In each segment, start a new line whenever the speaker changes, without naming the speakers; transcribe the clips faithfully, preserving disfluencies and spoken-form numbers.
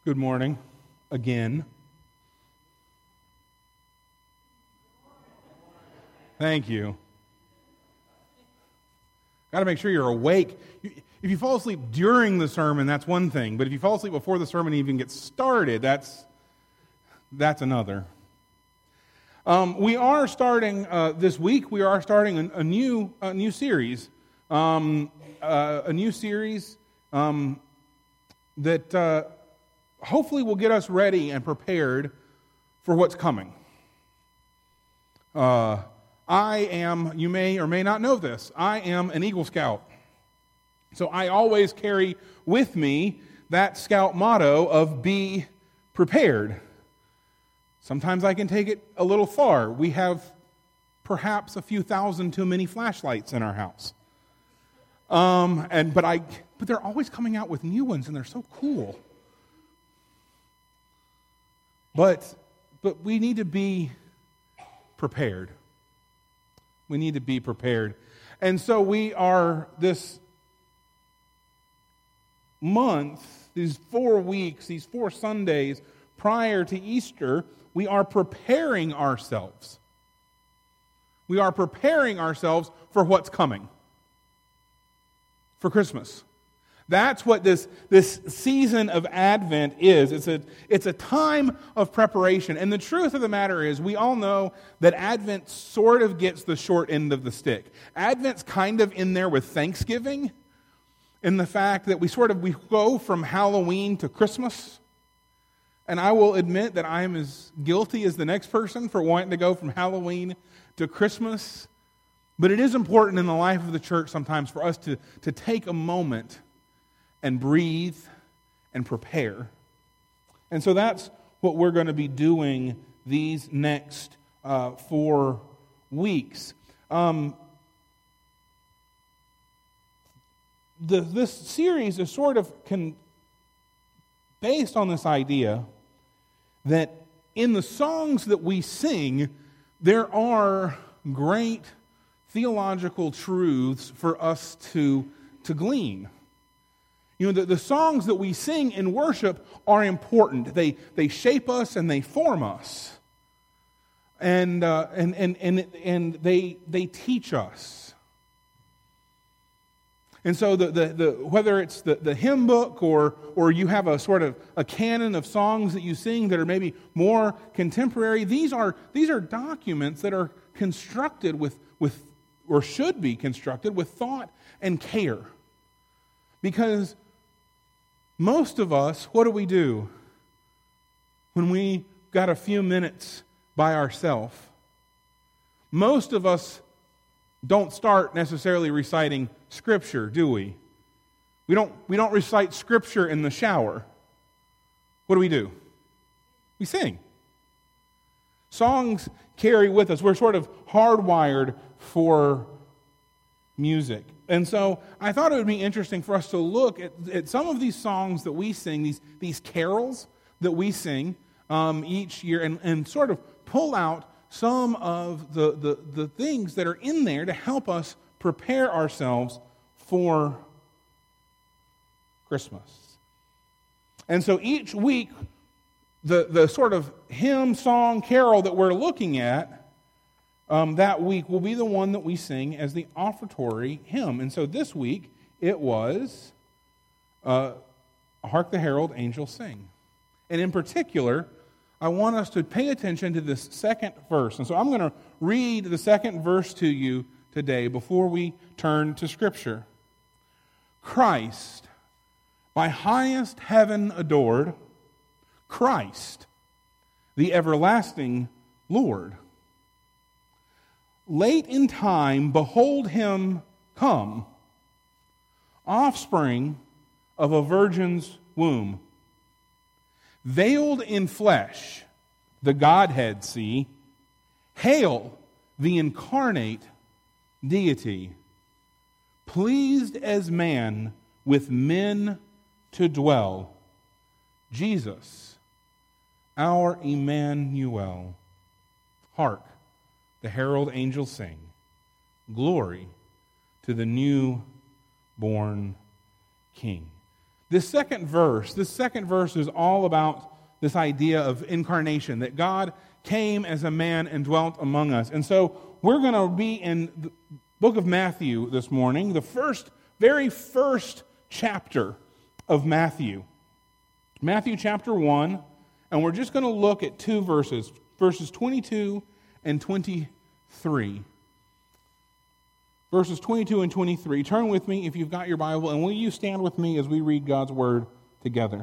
Good morning again. Thank you. Got to make sure you're awake. If you fall asleep during the sermon, that's one thing. But if you fall asleep before the sermon even gets started, that's that's another. Um, we are starting uh, this week. We are starting a, a new a new series, um, uh, a new series um, that uh, hopefully will get us ready and prepared for what's coming. Uh, I am, you may or may not know this, I am an Eagle Scout. So I always carry with me that Scout motto of be prepared. Sometimes I can take it a little far. We have perhaps a few thousand too many flashlights in our house. Um, and but I but they're always coming out with new ones, and they're so cool. But but we need to be prepared. We need to be prepared. And so we are this month, these four weeks, these four Sundays prior to Easter, we are preparing ourselves. We are preparing ourselves for what's coming. For Christmas. That's what this, this season of Advent is. It's a, it's a time of preparation. And the truth of the matter is, we all know that Advent sort of gets the short end of the stick. Advent's kind of in there with Thanksgiving, in the fact that we sort of we go from Halloween to Christmas. And I will admit that I am as guilty as the next person for wanting to go from Halloween to Christmas. But it is important in the life of the church sometimes for us to, to take a moment and breathe and prepare. And so that's what we're going to be doing these next uh, four weeks. Um, the, this series is sort of con- based on this idea that in the songs that we sing, there are great theological truths for us to, to glean. You know, the, the songs that we sing in worship are important. They they shape us and they form us. And uh, and and and and they they teach us. And so the, the, the whether it's the, the hymn book or or you have a sort of a canon of songs that you sing that are maybe more contemporary, these are these are documents that are constructed with with or should be constructed with thought and care. Because most of us, what do we do when we got a few minutes by ourselves? Most of us don't start necessarily reciting Scripture, do we? We don't, we don't recite Scripture in the shower. What do we do? We sing. Songs carry with us. We're sort of hardwired for music. And so I thought it would be interesting for us to look at, at some of these songs that we sing, these, these carols that we sing um, each year, and, and sort of pull out some of the, the, the things that are in there to help us prepare ourselves for Christmas. And so each week, the, the sort of hymn, song, carol that we're looking at Um, that week will be the one that we sing as the offertory hymn. And so this week, it was uh, Hark the Herald Angels Sing. And in particular, I want us to pay attention to this second verse. And so I'm going to read the second verse to you today before we turn to Scripture. Christ, by highest heaven adored, Christ, the everlasting Lord. Late in time, behold him come, offspring of a virgin's womb. Veiled in flesh, the Godhead see. Hail, the incarnate deity. Pleased as man with men to dwell. Jesus, our Emmanuel. Hark, the herald angels sing. Glory to the new-born King. This second verse, this second verse is all about this idea of incarnation, that God came as a man and dwelt among us. And so we're going to be in the book of Matthew this morning, the first, very first chapter of Matthew. Matthew chapter one, and we're just going to look at two verses, verses twenty-two and twenty-three. Verses twenty-two and twenty-three. Turn with me if you've got your Bible, and will you stand with me as we read God's Word together?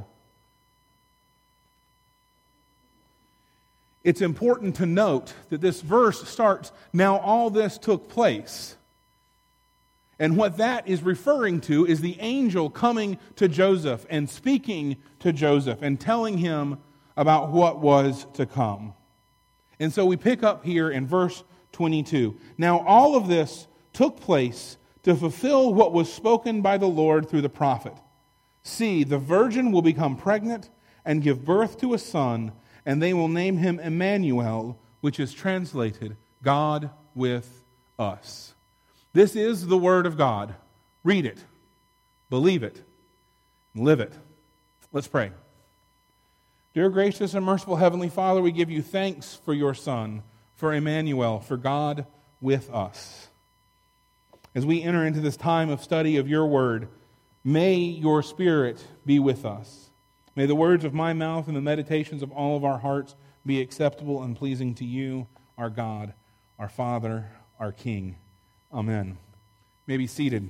It's important to note that this verse starts, "Now all this took place." And what that is referring to is the angel coming to Joseph and speaking to Joseph and telling him about what was to come. And so we pick up here in verse twenty-two. "Now all of this took place to fulfill what was spoken by the Lord through the prophet. See, the virgin will become pregnant and give birth to a son, and they will name him Emmanuel, which is translated, God with us." This is the Word of God. Read it, believe it, and live it. Let's pray. Dear gracious and merciful Heavenly Father, we give you thanks for your Son, for Emmanuel, for God with us. As we enter into this time of study of your Word, may your Spirit be with us. May the words of my mouth and the meditations of all of our hearts be acceptable and pleasing to you, our God, our Father, our King. Amen. You may be seated.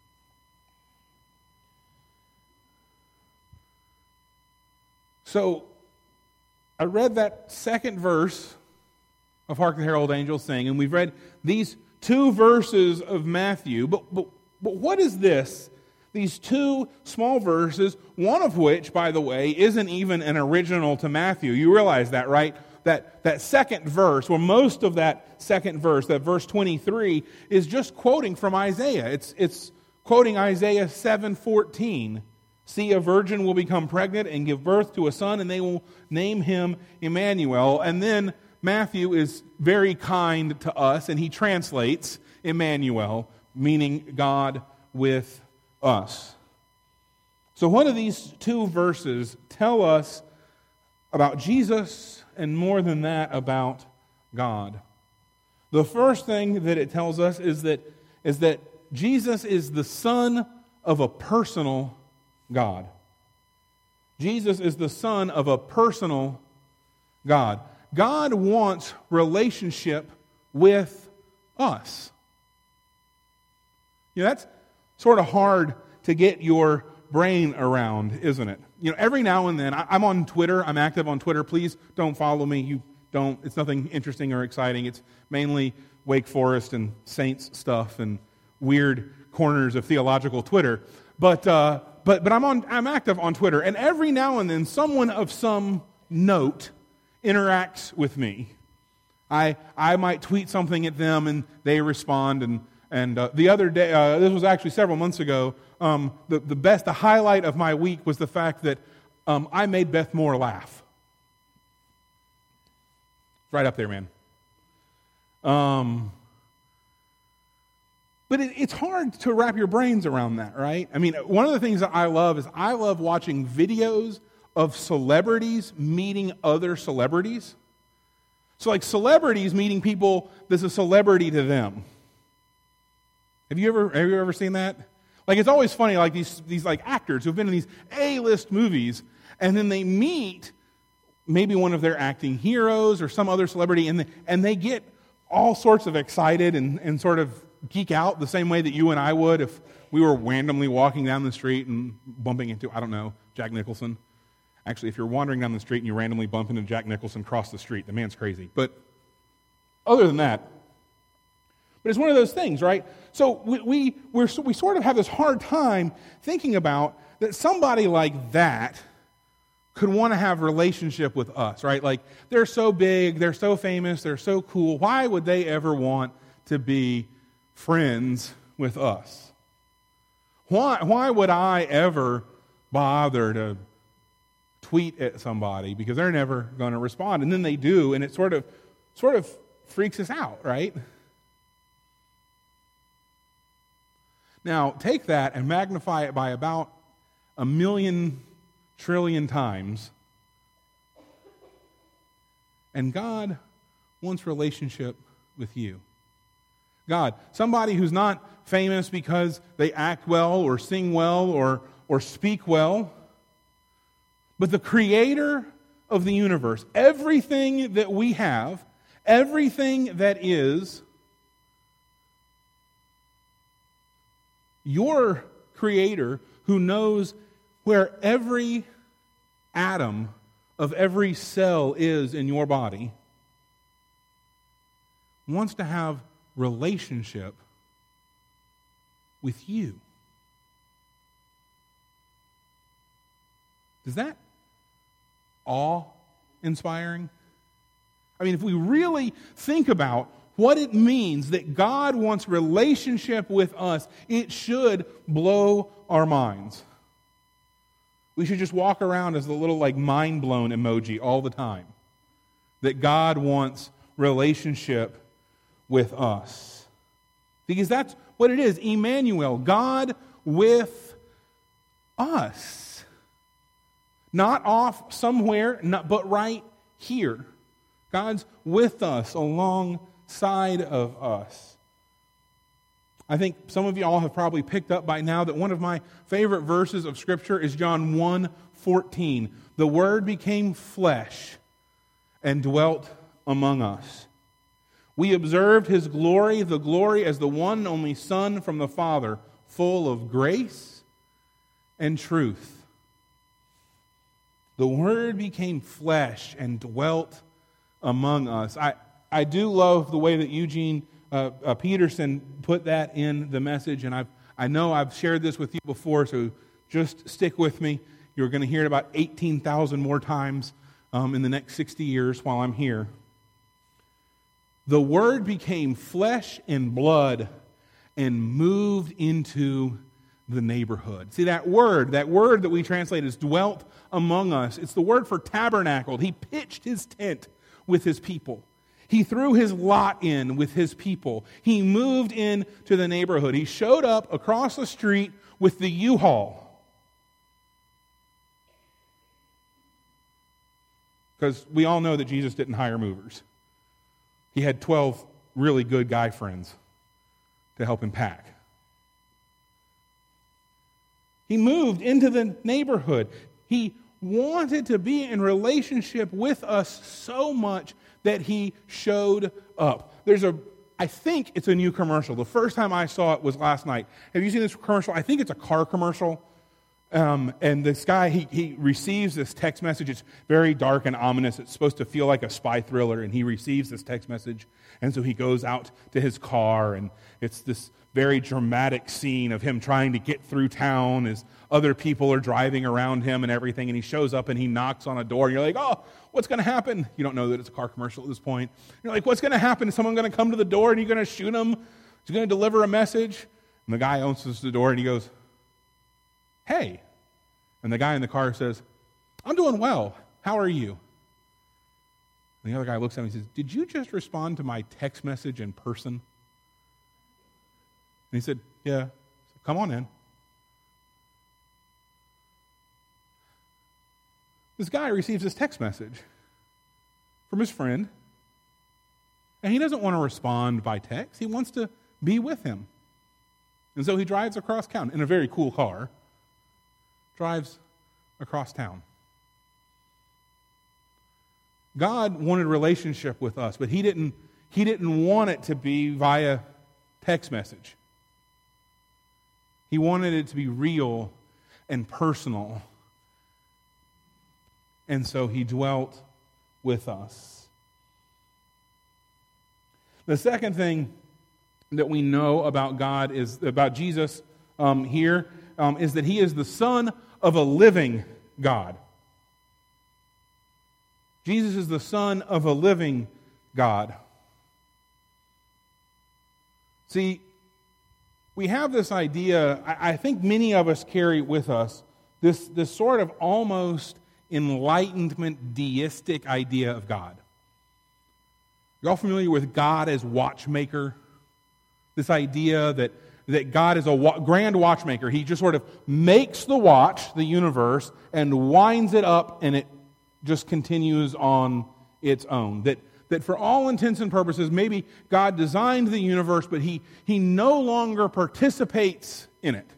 So, I read that second verse of Hark the Herald Angels Sing, and we've read these two verses of Matthew. But, but, but what is this? These two small verses, one of which, by the way, isn't even an original to Matthew. You realize that, right? That, that second verse, well, most of that second verse, that verse twenty-three, is just quoting from Isaiah. It's, it's quoting Isaiah seven fourteen. "See, a virgin will become pregnant and give birth to a son, and they will name him Emmanuel." And then Matthew is very kind to us, and he translates Emmanuel, meaning God with us. So what do these two verses tell us about Jesus, and more than that, about God? The first thing that it tells us is that, is that Jesus is the Son of a personal God. Jesus is the Son of a personal God. God wants relationship with us. You know, that's sort of hard to get your brain around, isn't it? You know, every now and then, I, I'm on Twitter, I'm active on Twitter. Please don't follow me. You don't, it's nothing interesting or exciting. It's mainly Wake Forest and Saints stuff and weird corners of theological Twitter. But uh, but but I'm on I'm active on Twitter, and every now and then someone of some note interacts with me. I I might tweet something at them, and they respond. And and uh, the other day, uh, this was actually several months ago. Um, the the best, the highlight of my week was the fact that um, I made Beth Moore laugh. Right up there, man. Um. But it, it's hard to wrap your brains around that, right? I mean, one of the things that I love is I love watching videos of celebrities meeting other celebrities. So like celebrities meeting people that's a celebrity to them. Have you ever have you ever seen that? Like it's always funny, like these these like actors who've been in these A-list movies, and then they meet maybe one of their acting heroes or some other celebrity, and they, and they get all sorts of excited and, and sort of geek out the same way that you and I would if we were randomly walking down the street and bumping into, I don't know, Jack Nicholson. Actually, if you're wandering down the street and you randomly bump into Jack Nicholson across the street, the man's crazy. But other than that, but it's one of those things, right? So we we we're, we sort of have this hard time thinking about that somebody like that could want to have a relationship with us, right? Like they're so big, they're so famous, they're so cool. Why would they ever want to be friends with us? Why, why would I ever bother to tweet at somebody because they're never going to respond? And then they do, and it sort of sort of freaks us out, right? Now, take that and magnify it by about a million trillion times. And God wants relationship with you. God, somebody who's not famous because they act well or sing well or, or speak well, but the creator of the universe, everything that we have, everything that is, your creator who knows where every atom of every cell is in your body, wants to have relationship with you. Is that awe-inspiring? I mean, if we really think about what it means that God wants relationship with us, it should blow our minds. We should just walk around as the little like mind-blown emoji all the time. That God wants relationship with us. Because that's what it is. Emmanuel, God with us. Not off somewhere, not, but right here. God's with us, alongside of us. I think some of you all have probably picked up by now that one of my favorite verses of Scripture is John one fourteen. The Word became flesh and dwelt among us. We observed His glory, the glory as the one and only Son from the Father, full of grace and truth. The Word became flesh and dwelt among us. I, I do love the way that Eugene uh, uh, Peterson put that in the message, and I've, I know I've shared this with you before, so just stick with me. You're going to hear it about eighteen thousand more times um, in the next sixty years while I'm here. The Word became flesh and blood and moved into the neighborhood. See, that word, that word that we translate as dwelt among us, it's the word for tabernacled. He pitched his tent with his people. He threw his lot in with his people. He moved into the neighborhood. He showed up across the street with the U-Haul. Because we all know that Jesus didn't hire movers. He had twelve really good guy friends to help him pack. He moved into the neighborhood. He wanted to be in relationship with us so much that he showed up. There's a, I think it's a new commercial. The first time I saw it was last night. Have you seen this commercial? I think it's a car commercial. Um, and this guy, he, he receives this text message. It's very dark and ominous. It's supposed to feel like a spy thriller, and he receives this text message. And so he goes out to his car, and it's this very dramatic scene of him trying to get through town as other people are driving around him and everything. And he shows up and he knocks on a door, and you're like, oh, what's going to happen? You don't know that it's a car commercial at this point. You're like, what's going to happen? Is someone going to come to the door, and you're going to shoot him? Is he going to deliver a message? And the guy opens the door, and he goes, hey. And the guy in the car says, I'm doing well. How are you? And the other guy looks at him and says, did you just respond to my text message in person? And he said, yeah. So, come on in. This guy receives this text message from his friend, and he doesn't want to respond by text. He wants to be with him. And so he drives across town in a very cool car. Drives across town. God wanted a relationship with us, but he didn't, he didn't want it to be via text message. He wanted it to be real and personal. And so he dwelt with us. The second thing that we know about God is, about Jesus um, here, um, is that he is the Son of a living God. Jesus is the Son of a living God. See, we have this idea, I think many of us carry with us, this, this sort of almost enlightenment deistic idea of God. You're all familiar with God as watchmaker? This idea that that God is a wa- grand watchmaker. He just sort of makes the watch, the universe, and winds it up, and it just continues on its own. That that for all intents and purposes, maybe God designed the universe, but he, he no longer participates in it.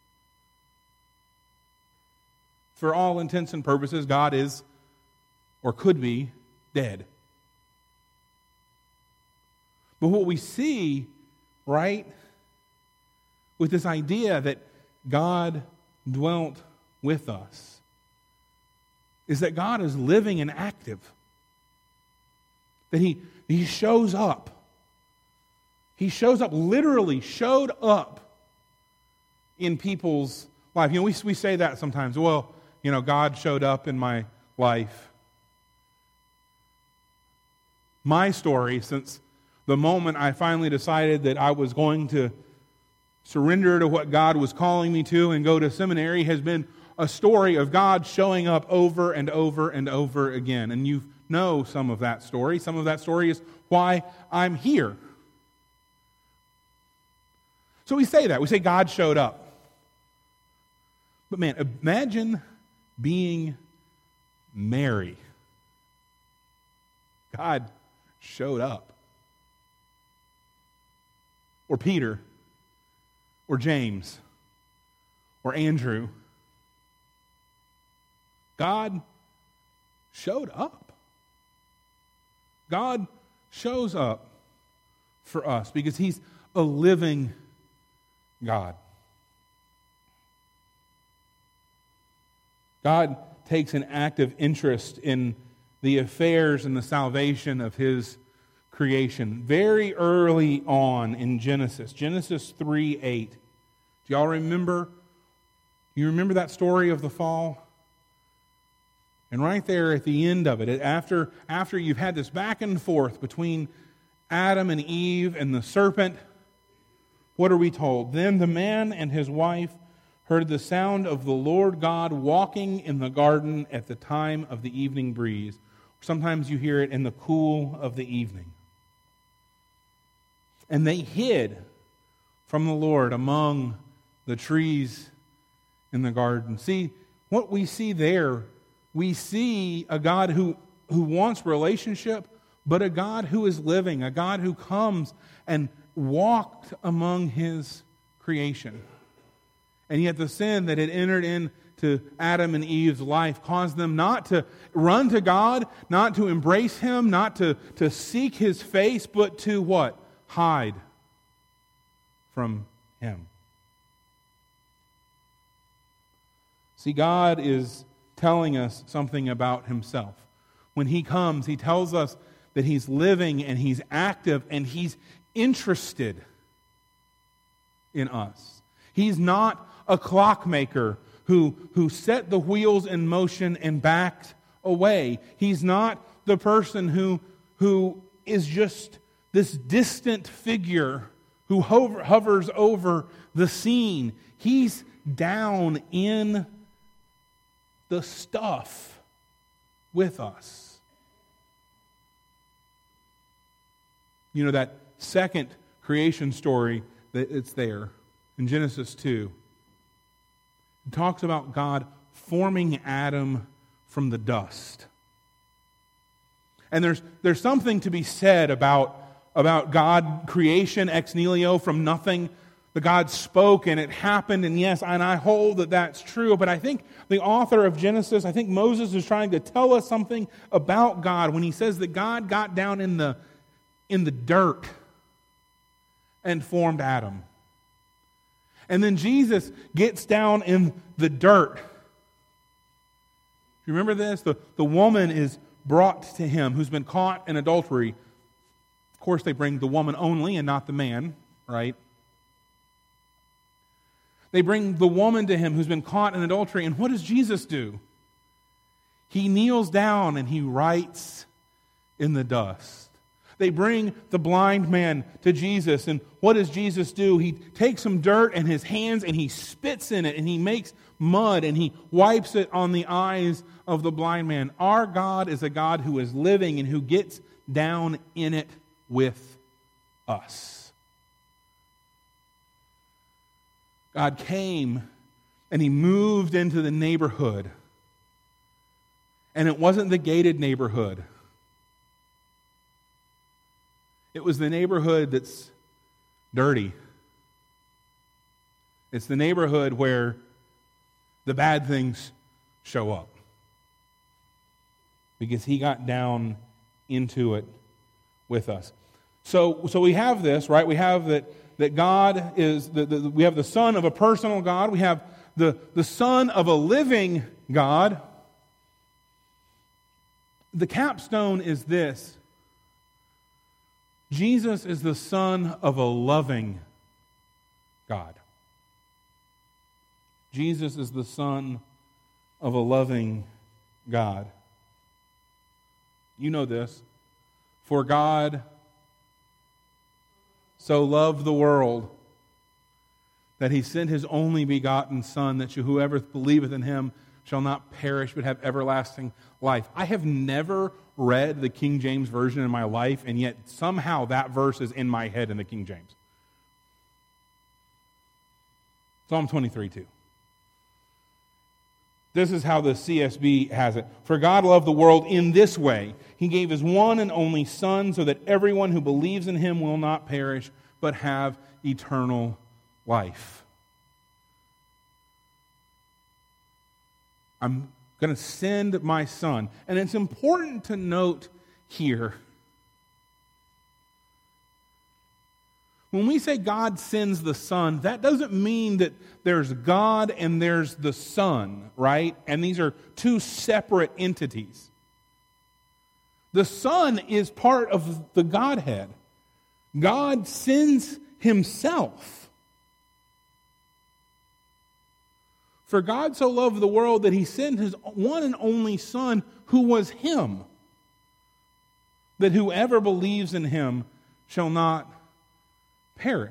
For all intents and purposes, God is, or could be, dead. But what we see, right, with this idea that God dwelt with us, is that God is living and active. That he, he shows up. He shows up, literally showed up in people's life. You know, we, we say that sometimes. Well, you know, God showed up in my life. My story, since the moment I finally decided that I was going to surrender to what God was calling me to and go to seminary, has been a story of God showing up over and over and over again. And you know some of that story. Some of that story is why I'm here. So we say that. We say God showed up. But man, imagine being Mary. God showed up. Or Peter. Or James. Or Andrew. God showed up. God shows up for us because He's a living God. God takes an active interest in the affairs and the salvation of His creation very early on in Genesis. Genesis three eight. Do y'all remember? You remember that story of the fall? And right there at the end of it, after, after you've had this back and forth between Adam and Eve and the serpent, what are we told? Then the man and his wife heard the sound of the Lord God walking in the garden at the time of the evening breeze. Sometimes you hear it in the cool of the evening. And they hid from the Lord among the trees in the garden. See, what we see there, we see a God who, who wants relationship, but a God who is living, a God who comes and walked among His creation. And yet the sin that had entered into Adam and Eve's life caused them not to run to God, not to embrace Him, not to, to seek His face, but to what? Hide from Him. See, God is telling us something about Himself. When He comes, He tells us that He's living and He's active and He's interested in us. He's not a clockmaker who, who set the wheels in motion and backed away. He's not the person who, who is just this distant figure who hover, hovers over the scene. He's down in the stuff with us. You know, that second creation story that it's there in Genesis two. It talks about God forming Adam from the dust. And there's there's something to be said about, about God creation ex nihilo, from nothing. The God spoke and it happened, and yes, and I hold that that's true, but I think the author of Genesis, I think Moses is trying to tell us something about God when he says that God got down in the, in the dirt and formed Adam. And then Jesus gets down in the dirt. You remember this? The, the woman is brought to him who's been caught in adultery. Of course, they bring the woman only and not the man, right? They bring the woman to him who's been caught in adultery. And what does Jesus do? He kneels down and he writes in the dust. They bring the blind man to Jesus. And what does Jesus do? He takes some dirt in his hands and he spits in it and he makes mud and he wipes it on the eyes of the blind man. Our God is a God who is living and who gets down in it with us. God came and he moved into the neighborhood. And it wasn't the gated neighborhood. It was the neighborhood that's dirty. It's the neighborhood where the bad things show up. Because he got down into it with us. So, so we have this, right? We have that, that God is, the, the, we have the Son of a personal God. We have the, the Son of a living God. The capstone is this. Jesus is the Son of a loving God. Jesus is the Son of a loving God. You know this. For God so loved the world that he sent his only begotten Son, that whoever believeth in him shall not perish but have everlasting life. I have never read the King James Version in my life, and yet somehow that verse is in my head in the King James. Psalm twenty-three, two. This is how the C S B has it. For God loved the world in this way. He gave his one and only Son so that everyone who believes in him will not perish but have eternal life. I'm going to send my Son. And it's important to note here, when we say God sends the Son, that doesn't mean that there's God and there's the Son, right? And these are two separate entities. The Son is part of the Godhead. God sends himself. For God so loved the world that he sent his one and only Son, who was him, that whoever believes in him shall not perish.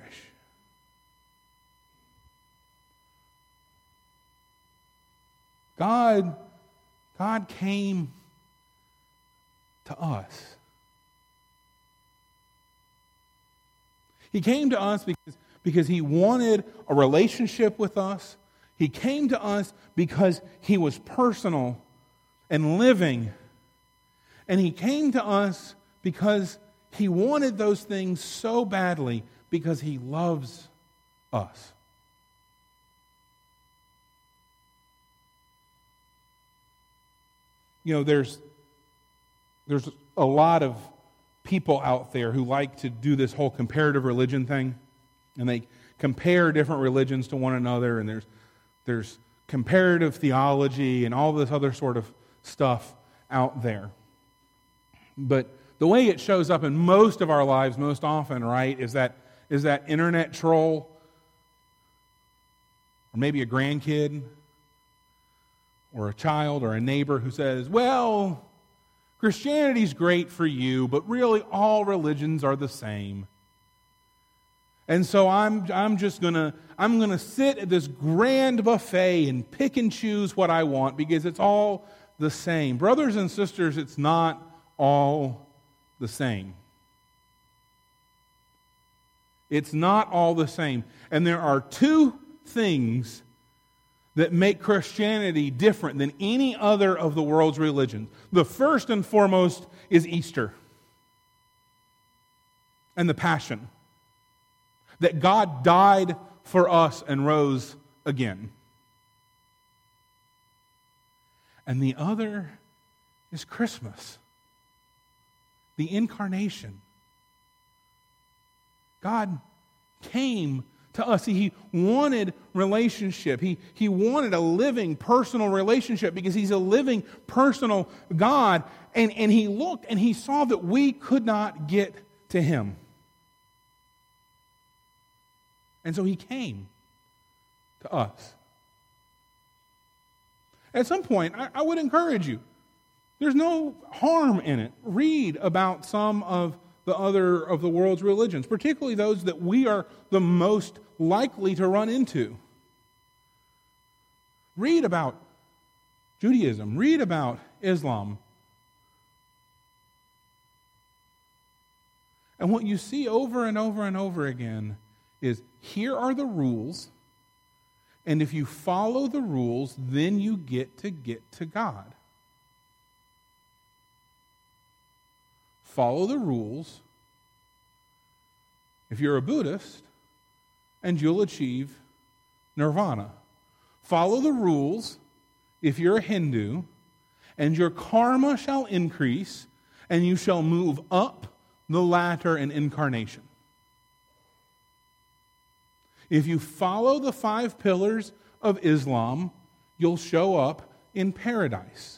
God, God came to us. He came to us because, because he wanted a relationship with us. He came to us because he was personal and living. And he came to us because he wanted those things so badly, because he loves us. You know, there's there's a lot of people out there who like to do this whole comparative religion thing, and they compare different religions to one another, and there's there's comparative theology and all this other sort of stuff out there. But the way it shows up in most of our lives most often, right, is that is that internet troll, or maybe a grandkid, or a child, or a neighbor who says, well, Christianity's great for you, but really all religions are the same. And so I'm I'm just gonna I'm gonna sit at this grand buffet and pick and choose what I want because it's all the same. Brothers and sisters, it's not all the same. It's not all the same. And there are two things that make Christianity different than any other of the world's religions. The first and foremost is Easter and the Passion. That God died for us and rose again. And the other is Christmas, the incarnation. God came to us. He wanted relationship. He, he wanted a living, personal relationship because he's a living, personal God. And, and he looked and he saw that we could not get to him. And so he came to us. At some point, I, I would encourage you, there's no harm in it. Read about some of the other of the world's religions, particularly those that we are the most likely to run into. Read about Judaism. Read about Islam. And what you see over and over and over again is here are the rules, And if you follow the rules, then you get to get to God. Follow the rules if you're a Buddhist, and you'll achieve nirvana. Follow the rules if you're a Hindu, and your karma shall increase, and you shall move up the ladder in incarnation. If you follow the five pillars of Islam, you'll show up in paradise.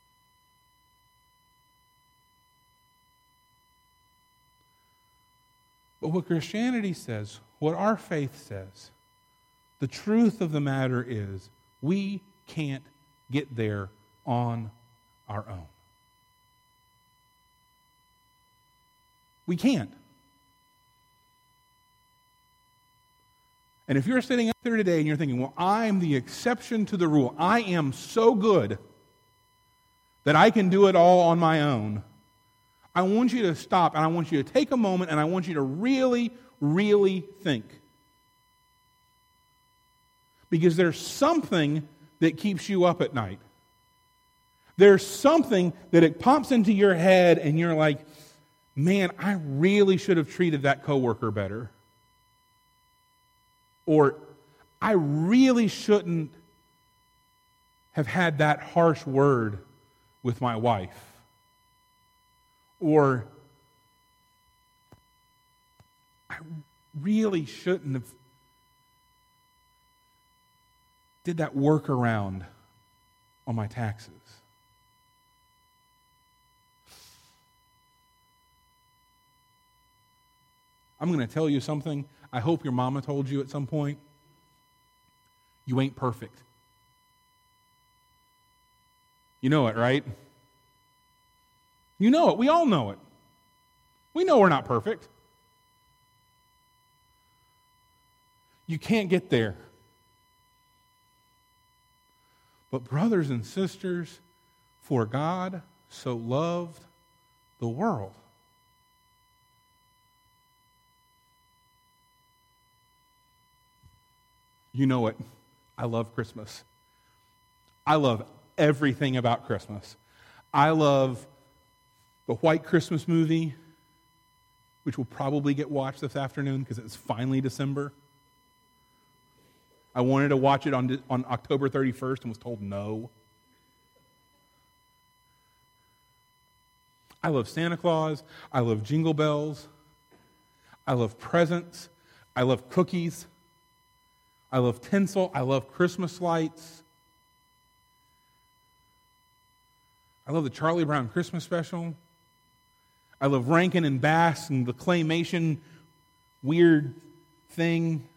But what Christianity says, what our faith says, the truth of the matter is we can't get there on our own. We can't. And if you're sitting up there today and you're thinking, well, I'm the exception to the rule. I am so good that I can do it all on my own. I want you to stop and I want you to take a moment and I want you to really, really think. Because there's something that keeps you up at night. There's something that it pops into your head and you're like, man, I really should have treated that coworker better. Or, I really shouldn't have had that harsh word with my wife. Or, I really shouldn't have did that workaround on my taxes. I'm going to tell you something I hope your mama told you at some point. You ain't perfect. You know it, right? You know it. We all know it. We know we're not perfect. You can't get there. But brothers and sisters, for God so loved the world. You know it. I love Christmas. I love everything about Christmas. I love the White Christmas movie, which will probably get watched this afternoon because it's finally December. I wanted to watch it on, on October thirty-first and was told no. I love Santa Claus. I love Jingle Bells. I love presents. I love cookies. I love tinsel. I love Christmas lights. I love the Charlie Brown Christmas special. I love Rankin and Bass and the claymation weird thing.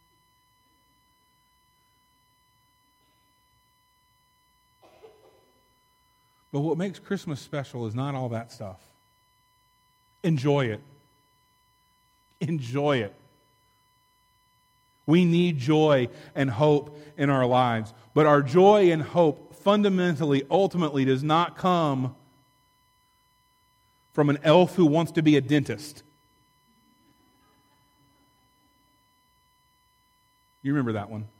But what makes Christmas special is not all that stuff. Enjoy it. Enjoy it. We need joy and hope in our lives. But our joy and hope fundamentally, ultimately, does not come from an elf who wants to be a dentist. You remember that one.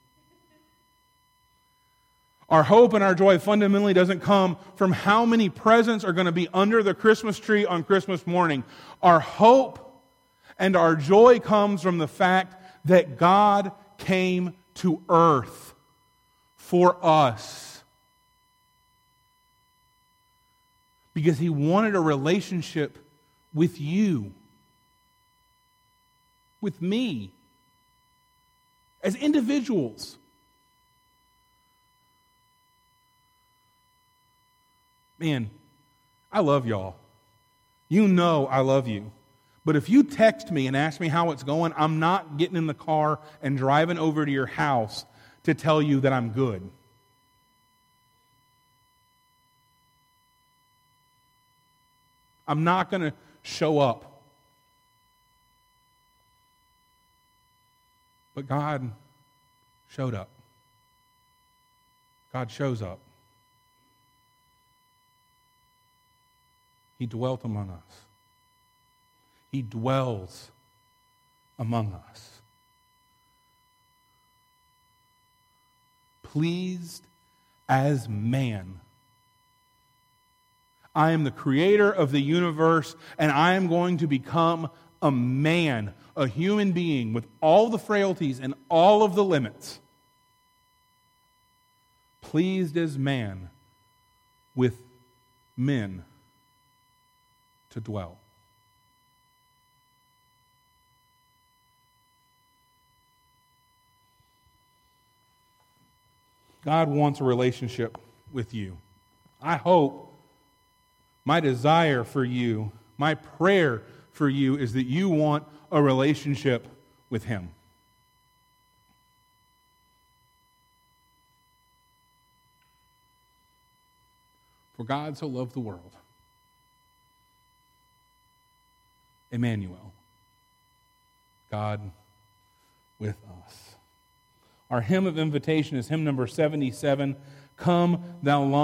Our hope and our joy fundamentally doesn't come from how many presents are going to be under the Christmas tree on Christmas morning. Our hope and our joy comes from the fact that God came to earth for us. Because He wanted a relationship with you. With me. As individuals. Man, I love y'all. You know I love you. But if you text me and ask me how it's going, I'm not getting in the car and driving over to your house to tell you that I'm good. I'm not going to show up. But God showed up. God shows up. He dwelt among us. He dwells among us. pleased as man. I am the creator of the universe, and I am going to become a man, a human being with all the frailties and all of the limits. Pleased as man with men to dwell. God wants a relationship with you. I hope, my desire for you, my prayer for you is that you want a relationship with Him. For God so loved the world. Emmanuel, God with us. Our hymn of invitation is hymn number seventy-seven, Come Thou Long